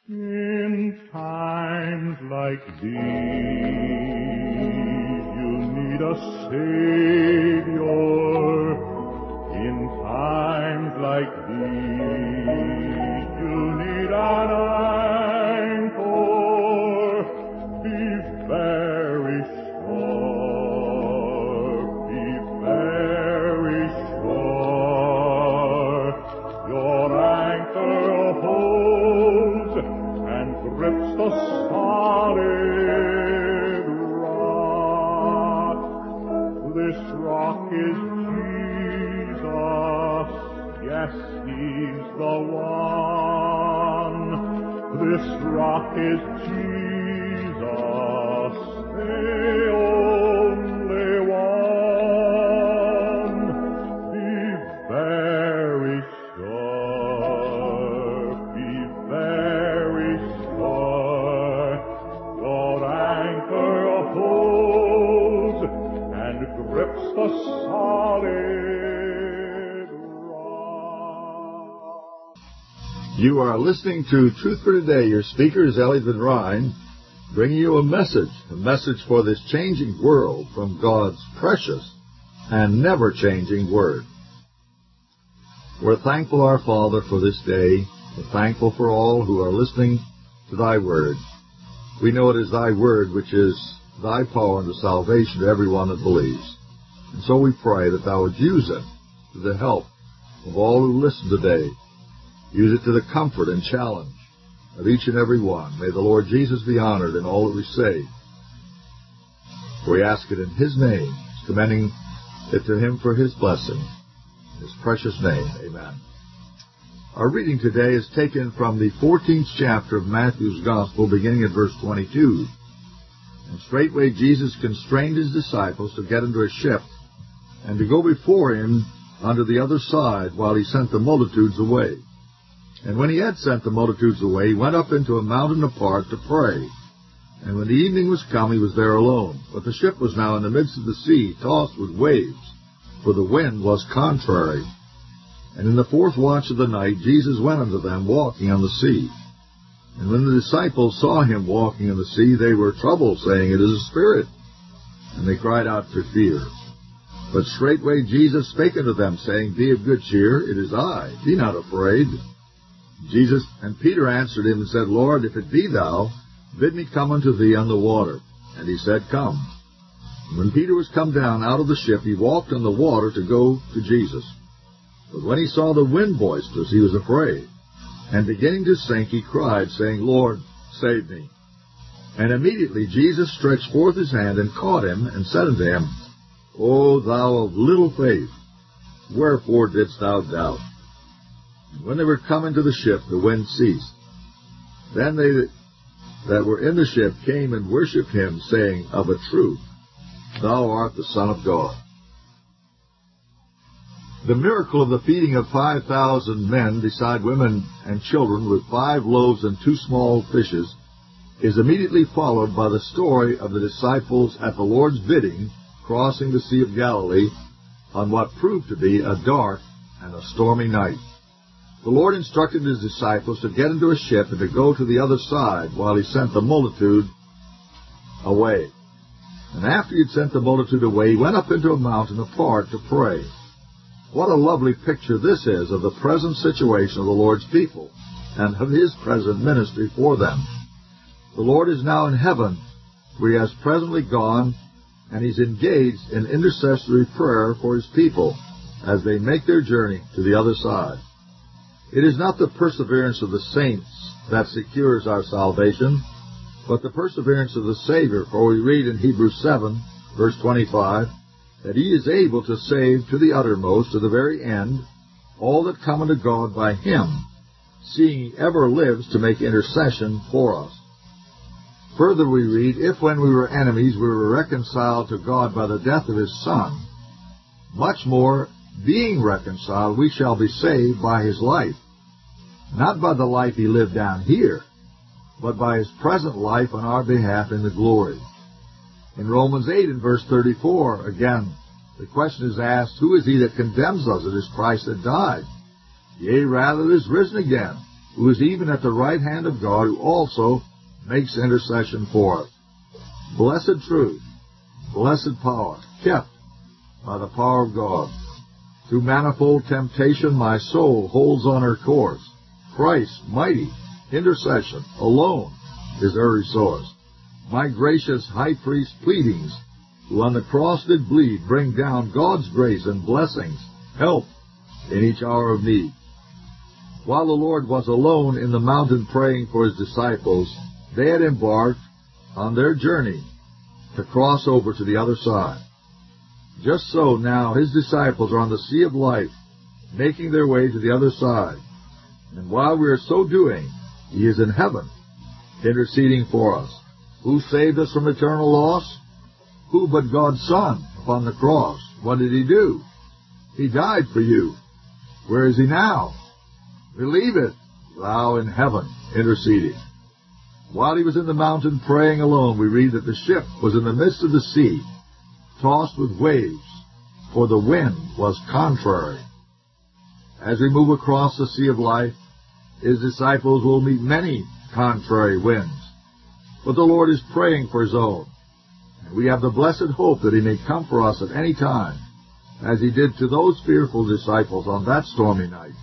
In times like these, you need a Savior. In times like these, you need an anchor. Be very sure, be very sure. Your anchor holds and grips the solid rock. This rock is Jesus. Yes, He's the one. This rock is Jesus, the only one. Be very sure, be very sure. Your anchor holds and grips the solid rock. You are listening to Truth for Today. Your speaker is Elliot Van Ryn, bringing you a message for this changing world from God's precious and never-changing Word. We're thankful, our Father, for this day. We're thankful for all who are listening to Thy Word. We know it is Thy Word which is Thy power unto salvation to everyone that believes. And so we pray that Thou would use it to the help of all who listen today. Use it to the comfort and challenge of each and every one. May the Lord Jesus be honored in all that we say. We ask it in His name, commending it to Him for His blessing. In His precious name, amen. Our reading today is taken from the 14th chapter of Matthew's Gospel, beginning at verse 22. And straightway Jesus constrained His disciples to get into a ship and to go before Him unto the other side while He sent the multitudes away. And when He had sent the multitudes away, He went up into a mountain apart to pray. And when the evening was come, He was there alone. But the ship was now in the midst of the sea, tossed with waves, for the wind was contrary. And in the fourth watch of the night Jesus went unto them, walking on the sea. And when the disciples saw Him walking on the sea, they were troubled, saying, It is a spirit. And they cried out for fear. But straightway Jesus spake unto them, saying, Be of good cheer, it is I, be not afraid. Jesus and Peter answered Him and said, Lord, if it be Thou, bid me come unto Thee on the water. And He said, Come. And when Peter was come down out of the ship, he walked on the water to go to Jesus. But when he saw the wind boisterous, he was afraid. And beginning to sink, he cried, saying, Lord, save me. And immediately Jesus stretched forth His hand and caught him, and said unto him, O thou of little faith, wherefore didst thou doubt? And when they were come into the ship, the wind ceased. Then they that were in the ship came and worshipped Him, saying, Of a truth, Thou art the Son of God. The miracle of the feeding of 5,000 men, beside women and children, with 5 loaves and 2 small fishes, is immediately followed by the story of the disciples at the Lord's bidding crossing the Sea of Galilee on what proved to be a dark and a stormy night. The Lord instructed His disciples to get into a ship and to go to the other side while He sent the multitude away. And after He had sent the multitude away, He went up into a mountain apart to pray. What a lovely picture this is of the present situation of the Lord's people and of His present ministry for them. The Lord is now in heaven, where He has presently gone, and He's engaged in intercessory prayer for His people as they make their journey to the other side. It is not the perseverance of the saints that secures our salvation, but the perseverance of the Savior. For we read in Hebrews 7, verse 25, that He is able to save to the uttermost, to the very end, all that come unto God by Him, seeing He ever lives to make intercession for us. Further we read, If when we were enemies we were reconciled to God by the death of His Son, much more, being reconciled, we shall be saved by His life. Not by the life He lived down here, but by His present life on our behalf in the glory. In Romans 8 and verse 34, again, the question is asked, Who is He that condemns us? It is Christ that died. Yea, rather is risen again, who is even at the right hand of God, who also makes intercession for us. Blessed truth, blessed power, kept by the power of God. Through manifold temptation, my soul holds on her course. Christ's mighty intercession alone is her resource. My gracious high priest pleadings, who on the cross did bleed, bring down God's grace and blessings, help in each hour of need. While the Lord was alone in the mountain praying for his disciples, they had embarked on their journey to cross over to the other side. Just so now his disciples are on the sea of life, making their way to the other side. And while we are so doing, he is in heaven, interceding for us. Who saved us from eternal loss? Who but God's Son upon the cross? What did he do? He died for you. Where is he now? Believe it, thou in heaven, interceding. While he was in the mountain praying alone, we read that the ship was in the midst of the sea, tossed with waves, for the wind was contrary. As we move across the sea of life, his disciples will meet many contrary winds. But the Lord is praying for his own. And we have the blessed hope that he may come for us at any time, as he did to those fearful disciples on that stormy night.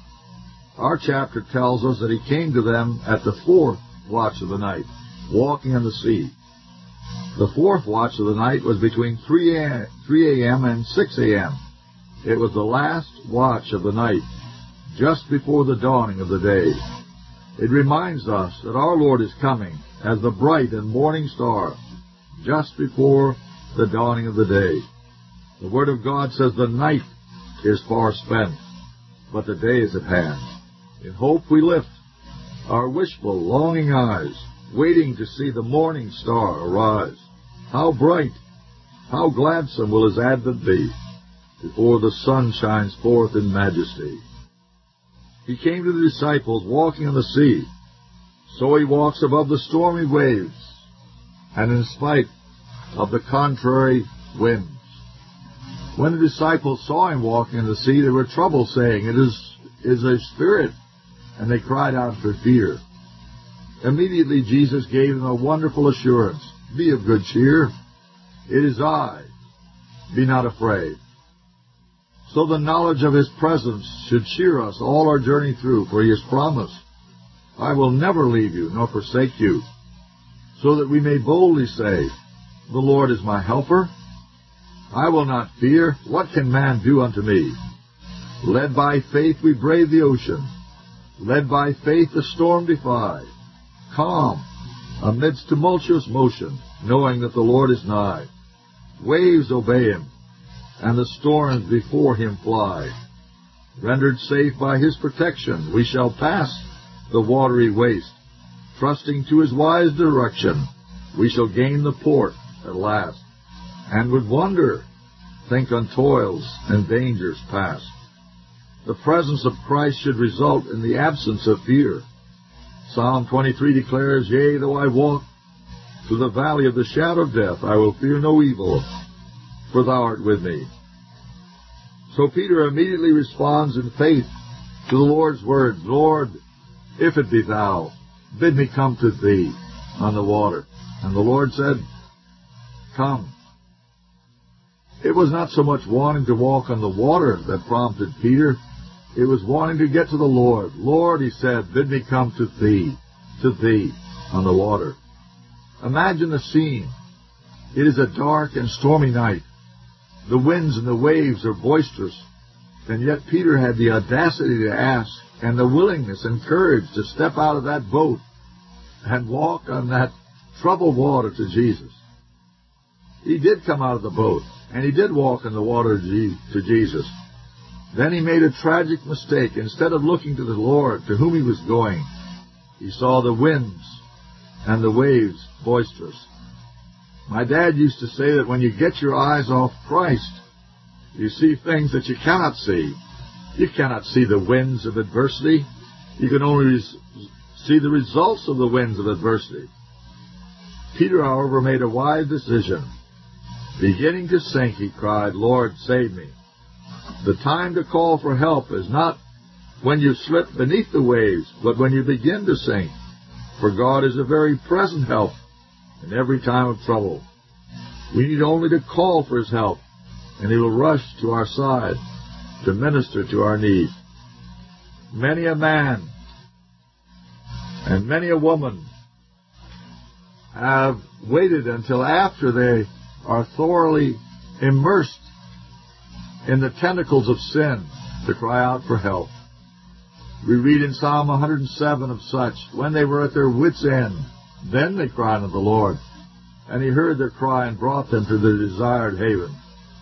Our chapter tells us that he came to them at the fourth watch of the night, walking on the sea. The fourth watch of the night was between 3 a.m. and 6 a.m. It was the last watch of the night, just before the dawning of the day. It reminds us that our Lord is coming as the bright and morning star, just before the dawning of the day. The Word of God says the night is far spent, but the day is at hand. In hope we lift our wishful, longing eyes, waiting to see the morning star arise. How bright, how gladsome will his advent be, before the sun shines forth in majesty. He came to the disciples walking on the sea. So he walks above the stormy waves, and in spite of the contrary winds. When the disciples saw him walking on the sea, they were troubled, saying, "It is a spirit," and they cried out for fear. Immediately Jesus gave them a wonderful assurance. "Be of good cheer. It is I. Be not afraid." So the knowledge of his presence should cheer us all our journey through, for he has promised, "I will never leave you nor forsake you," so that we may boldly say, "The Lord is my helper. I will not fear. What can man do unto me?" Led by faith we brave the ocean. Led by faith the storm defy. Calm amidst tumultuous motion, knowing that the Lord is nigh. Waves obey him, and the storms before him fly. Rendered safe by his protection, we shall pass the watery waste. Trusting to his wise direction, we shall gain the port at last, and with wonder think on toils and dangers past. The presence of Christ should result in the absence of fear. Psalm 23 declares, "Yea, though I walk through the valley of the shadow of death, I will fear no evil, for thou art with me." So Peter immediately responds in faith to the Lord's word, "Lord, if it be thou, bid me come to thee on the water." And the Lord said, "Come." It was not so much wanting to walk on the water that prompted Peter. It was wanting to get to the Lord. "Lord," he said, "bid me come to thee on the water." Imagine the scene. It is a dark and stormy night. The winds and the waves are boisterous, and yet Peter had the audacity to ask and the willingness and courage to step out of that boat and walk on that troubled water to Jesus. He did come out of the boat, and he did walk in the water to Jesus. Then he made a tragic mistake. Instead of looking to the Lord, to whom he was going, he saw the winds and the waves boisterous. My dad used to say that when you get your eyes off Christ, you see things that you cannot see. You cannot see the winds of adversity. You can only see the results of the winds of adversity. Peter, however, made a wise decision. Beginning to sink, he cried, "Lord, save me." The time to call for help is not when you slip beneath the waves, but when you begin to sink. For God is a very present help in every time of trouble. We need only to call for His help, and He will rush to our side to minister to our need. Many a man and many a woman have waited until after they are thoroughly immersed in the tentacles of sin to cry out for help. We read in Psalm 107 of such, when they were at their wits' end, then they cried unto the Lord, and He heard their cry and brought them to their desired haven.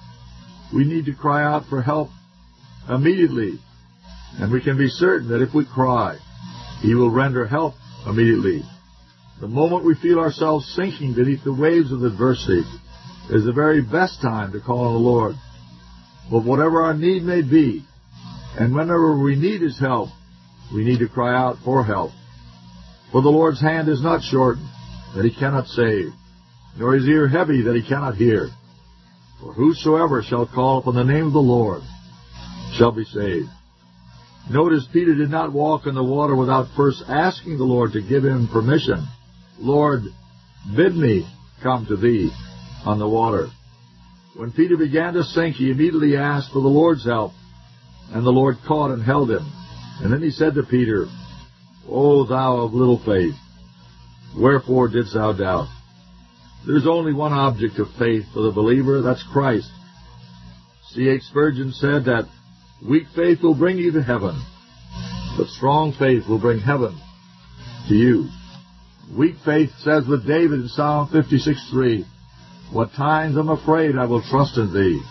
We need to cry out for help immediately, and we can be certain that if we cry, He will render help immediately. The moment we feel ourselves sinking beneath the waves of adversity is the very best time to call on the Lord. But whatever our need may be, and whenever we need His help, we need to cry out for help. For the Lord's hand is not shortened, that He cannot save, nor His ear heavy, that He cannot hear. For whosoever shall call upon the name of the Lord shall be saved. Notice Peter did not walk on the water without first asking the Lord to give him permission. Lord, bid me come to Thee on the water. When Peter began to sink, he immediately asked for the Lord's help, and the Lord caught and held him. And then He said to Peter, O thou of little faith, wherefore didst thou doubt? There's only one object of faith for the believer, that's Christ. C.H. Spurgeon said that weak faith will bring you to heaven, but strong faith will bring heaven to you. Weak faith says with David in Psalm 56:3, what times I'm afraid I will trust in Thee.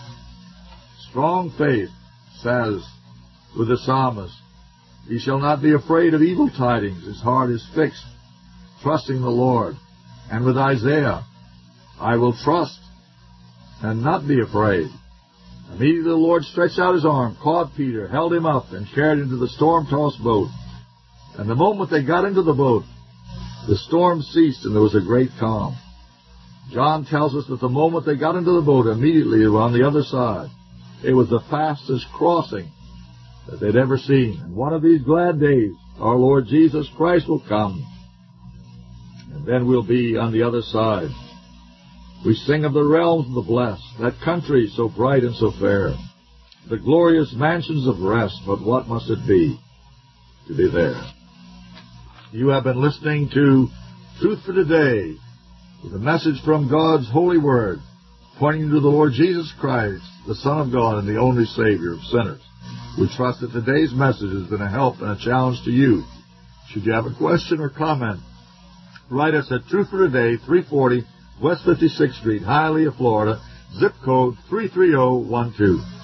Strong faith says with the psalmist, he shall not be afraid of evil tidings. His heart is fixed, trusting the Lord. And with Isaiah, I will trust and not be afraid. Immediately the Lord stretched out His arm, caught Peter, held him up, and carried him into the storm-tossed boat. And the moment they got into the boat, the storm ceased and there was a great calm. John tells us that the moment they got into the boat, immediately they were on the other side. It was the fastest crossing that they'd ever seen. And one of these glad days, our Lord Jesus Christ will come, and then we'll be on the other side. We sing of the realms of the blessed, that country so bright and so fair, the glorious mansions of rest, but what must it be to be there? You have been listening to Truth for Today, with a message from God's holy word, pointing to the Lord Jesus Christ, the Son of God and the only Savior of sinners. We trust that today's message has been a help and a challenge to you. Should you have a question or comment, write us at Truth for Today, 340 West 56th Street, Hialeah, Florida, zip code 33012.